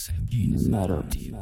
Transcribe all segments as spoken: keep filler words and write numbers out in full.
مرا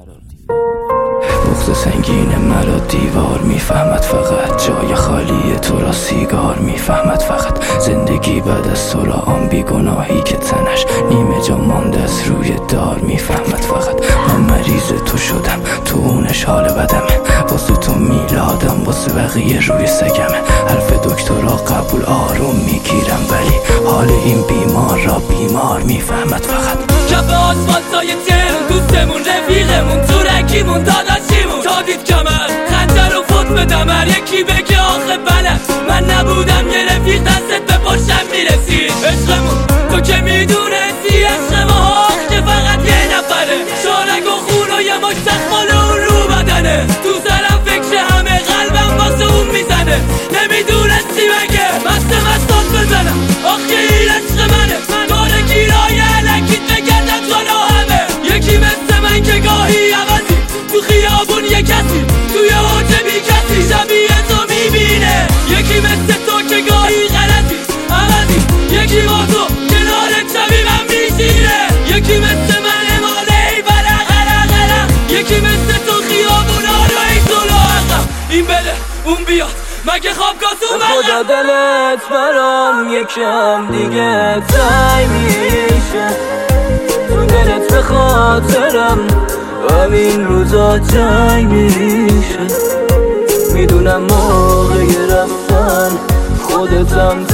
بغض سنگین مرا دیوار میفهمد، فقط جای خالی تو را سیگار میفهمد، فقط زندگی بعد از تو را آن بیگناهی که تنش نیمه جا مانده از روی دار میفهمد، فقط من مریض تو شدم، تو اونش حال بدمه، واسه تو میلادم، واسه بقیه روی سگمه، حرف دکتر را قبول آروم میگیرم، ولی حال این بیمار را بیمار میفهمد، فقط کف آسفالتای تهران دوستمون رفیقمون تو رکیمون داداشیمون تا دید کمر خنجر و فوت به دمر یکی بگه آخه بلد من نبودم یه رفیق دستت به پشتم میرسید عشقمون تو که میدونستی عشق ما که فقط یه نفره شارک و خون و یه مش تخمال اون رو بدنه تو سرم فکر همه قلبم واسه اون میزنه نمیدونستی بگه مست مستات بزنم آخه این عشق منه داره گیرای علکیت بگردم جلو همه یکی مثل من که گاهی عوضی تو خیابون یه کسی توی حوجه بی کسی شبیه تو میبینه یکی مثل تو که گاهی غلطی عوضی یکی با تو کنار شبی من میشینه یکی مثل من ماله ای برق غلق غلق یکی مثل تو خیابونا رو ای طولو عقب این بده اون بیاد مگه خوابگاه تو خدا دلت برام یکم دیگه تای میشه تو دلت به خاطرم همین روزا جای میشه میدونم موقع رفتن خودتم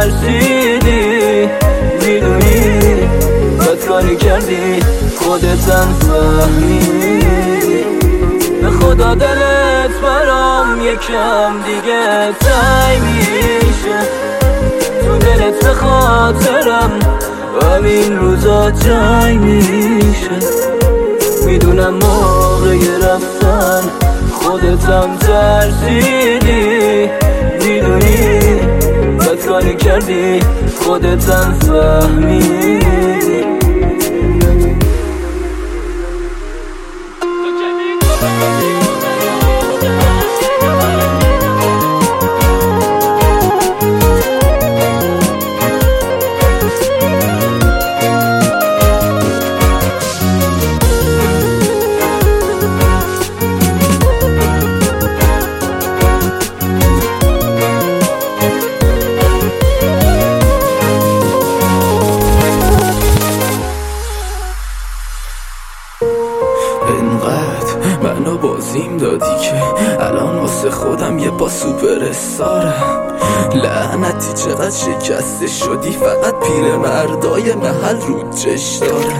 ترسیدی میدونی بد کاری کردی خودتم فهمیدی به خدا دلت برام یکم دیگه تای میشه تو دلت به خاطرم همین روزا جای میشه میدونم موقع رفتن خودتم ترسیدی میدونی بد کاری کردی خودتم فهمیدی انقدر منو بازیم دادی که الان واسه خودم یه با سوپر استارم لعنتی چقدر شکسته شدی فقط پیر مردای محل رو چش دارم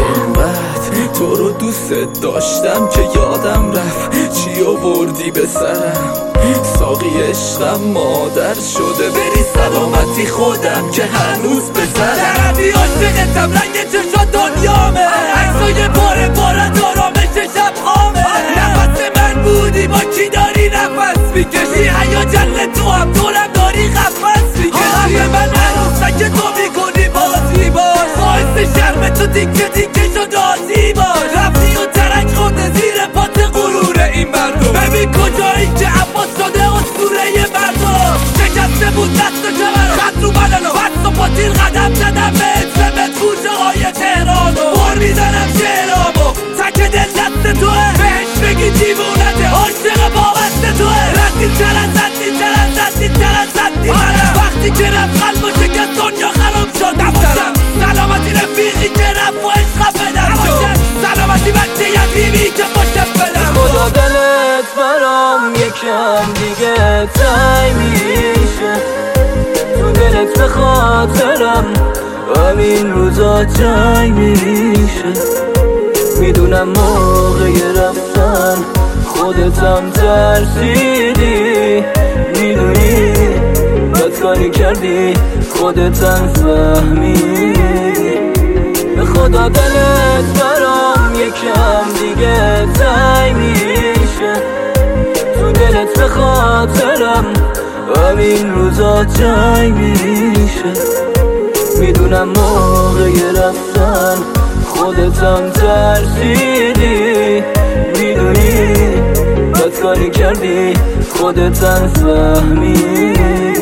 انقدر تو رو دوست داشتم که یادم رفت چی آوردی به سرم ساقی عشقم مادر شده بری سلامتی خودم که هنوز بزرم طرفی عاشقتم رنگ چشات دنیامه عکسای پاره پاره دارامش شب خامه نفس من بودی با کی داری نفس میکشی هیجان تو هم طولم داری قفص میکشی به من عروسک تو میکنی بازی باش باعث شرم تو دیگه دیگه شد آزی باش رفتی و ترک خورده زیر پات غرور این مردم ببین کجایی که عباس شده اسطوره مردم شکسته بود دست و کمر خط رو بدنم بست و پاتیر قدم زدم به اسمت کوچه های تهرانو بار میزنم شعرامو تک دل دست توه بهش بگی دیوونته عاشق بابست توه ردی چرن زدی چرن زدی چرن زدی وقتی که رفت قلب و شکست دنیا خراب شد نباشم سلامتی رفیقی که رفت و عشق بدر باشم سلامتی بچه یتیمی که باشم بدر خدا دلت برام یکم دیگه تای میشه تو دلت به خاطرم همین روزا جای میشه میدونم موقع رفتن خودتم ترسیدی میدونی بد کاری کردی خودتم فهمیدی به خدا دلت برام یکم دیگه تای میشه تو دلت به خاطرم همین روزا جای میشه میدونم موقع رفتن خودتم ترسیدی میدونی بد کاری کردی خودتم فهمیدی